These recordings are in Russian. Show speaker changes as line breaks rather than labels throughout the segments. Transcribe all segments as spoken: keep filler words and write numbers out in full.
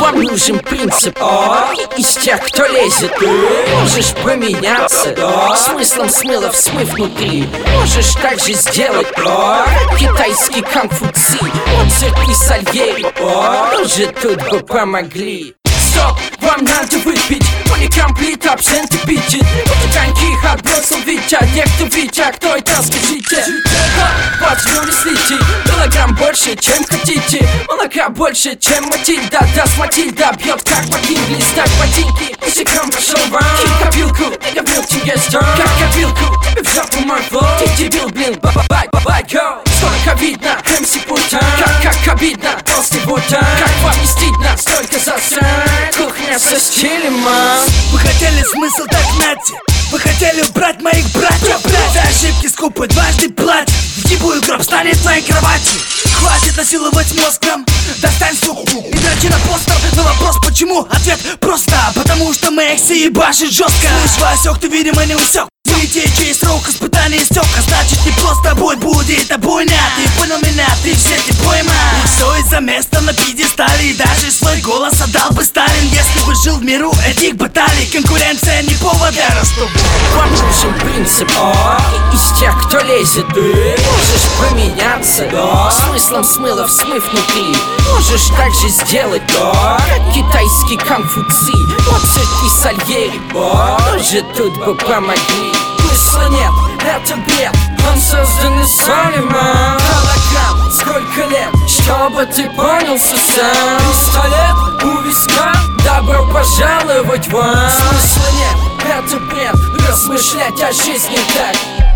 Вам нужен принцип О, из тех, кто лезет. Ты можешь поменяться О, смыслом смыла в смыв внутри. Можешь также сделать О, китайский кунг-фу-ци. Моцарт и Сальери О, тоже тут бы помогли. Стоп, вам надо выпить поликомплит, абсент и питит. Вот коньки отбросил Витя. Те, кто Витя, кто это, скажите? Возьмем слите, килограмм больше, чем хотите. Молока больше, чем Матильда. Даст Матильда, бьет как ботинки. Листать ботинки, языком пошел вам. Кинь копилку, я говорил тебе сто. Как копилку, тебе в жопу мой флоу. Ты дебил, блин, бай-бай-бай, гоу. Сколько видно, эм си Путан. Как, как обидно, после Бутан. Как вам не стыдно, столько засрань. Кухня со стилем, мам.
Вы хотели смысл, так нате. Вы хотели убрать моих братьев, блядь. За ошибки скупы дважды платят. Въебую гроб станет твоей кроватью. Хватит насиловать мозг нам. Достань суку и дрочи на постер. На вопрос почему, ответ просто. Потому что Мэкси ебашит жестко. Слышь, Васек, ты видимо не усек. Видите, чей срок испытаний истек. А значит не просто бой будет, а бойня. Ты понял меня, ты все ты пойма. И все из-за места на пьедестале. И даже свой голос отдал бы Сталин, если бы жил в миру этих баталий. Конкуренция не повод для растоба.
Вам нужен принцип О, из тех, кто лезет. Ты можешь поменяться О, смыслом смыла в смыв внутри. Можешь также сделать О, китайский кунг-фу-ци. Моцарт и Сальери О, тоже тут бы помогли. Смысла нет, это бред. Он создан из Салима. Голограмм, сколько лет, чтобы ты понял сам. Пистолет у виска, добро пожаловать вам. Смысла нет, это бред. Размышлять о жизни так.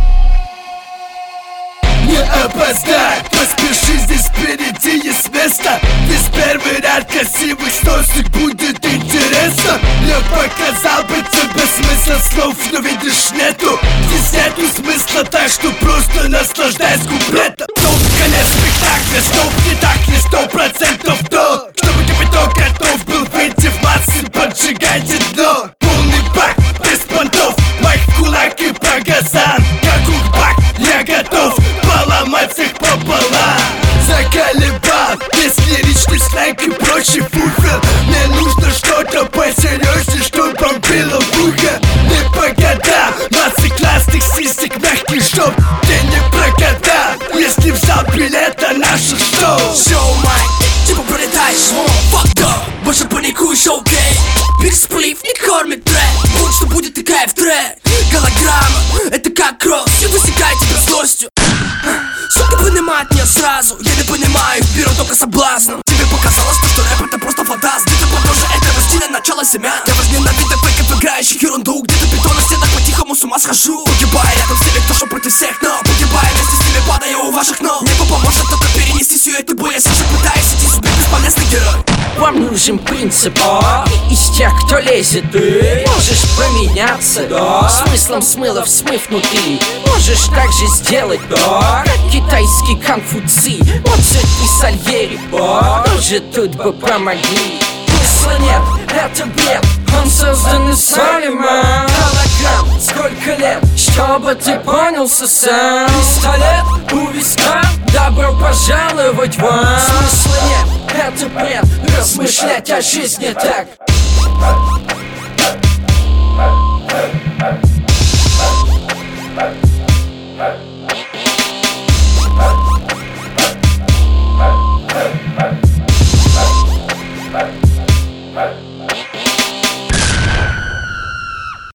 Не опоздай, поспеши, здесь впереди есть место. Здесь первый ряд красивых сносок, будет интересно. Я показал бы тебе смысл слов, но видишь нету. Здесь нету смысла, так что просто наслаждайся куплетом. Стоп, конец спектакля, стоп, не так, не сто процентов то. Чтобы кипяток готов был выйти в массы, поджигайте дно. Полный бак, без понтов, майк в кулак и по газам. Как ухбак, я готов поломать всех пополам. Заколебал, весь лиричный сленг и прочий фуфел. Мне нужно что-то посерьезнее, что бомбило в ухо. Не по годам, массы классных сисек мягких, чтоб ты не прогадал. Если взял билет на наше шоу. Шоу, майк, типа пролетаешь, fuck up. Больше паникуешь, окей. Биг сплив не кормит трек. Вот что будет, такая в трек. Голограмма, это как кровь. И высекай тебя злостью. Сука понимает меня сразу. Я не понимаю, беру только соблазном. Тебе показалось, что рэп это просто фантаст. Где-то подножие этого стиля начало семян. Я возненавидел фейков, играющих ерунду. Где-то бетон на стенах по-тихому с ума схожу. Погибая рядом с теми, кто шел против всех, но погибая вместе с ними, падая у ваших ног. Небо поможет только перенести всю эту боль. Я все же пытаюсь идти себе бесполезный герой.
Вам нужен принцип О, из тех, кто лезет. Ты можешь поменяться О, смыслом смыла в смыв внутри. Можешь также сделать О, китайский кунг-фу-ци. Моцарт и Сальери О, тоже тут бы помогли. Смысла нет, это бред. Он создан из Салима. Голограмм, сколько лет, чтобы ты понял сам. Пистолет у виска, добро пожаловать вам. Смысла нет, это бред. Размышлять о жизни так.